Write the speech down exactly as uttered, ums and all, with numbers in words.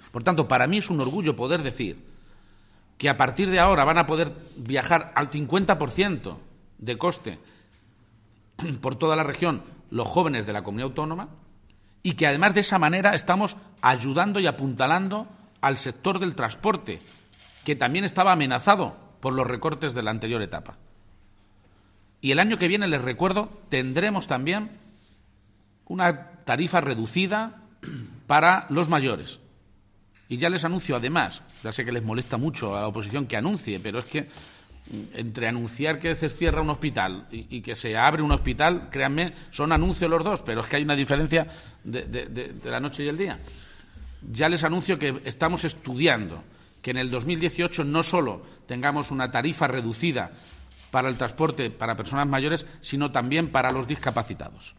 Por tanto, para mí es un orgullo poder decir que a partir de ahora van a poder viajar al cincuenta por ciento de coste por toda la región los jóvenes de la comunidad autónoma y que además de esa manera estamos ayudando y apuntalando al sector del transporte, que también estaba amenazado por los recortes de la anterior etapa. Y el año que viene, les recuerdo, tendremos también una tarifa reducida para los mayores. Y ya les anuncio, además, ya sé que les molesta mucho a la oposición que anuncie, pero es que entre anunciar que se cierra un hospital y, y que se abre un hospital, créanme, son anuncios los dos, pero es que hay una diferencia de, de, de, de la noche y el día. Ya les anuncio que estamos estudiando que en el dos mil dieciocho no solo tengamos una tarifa reducida para el transporte para personas mayores, sino también para los discapacitados.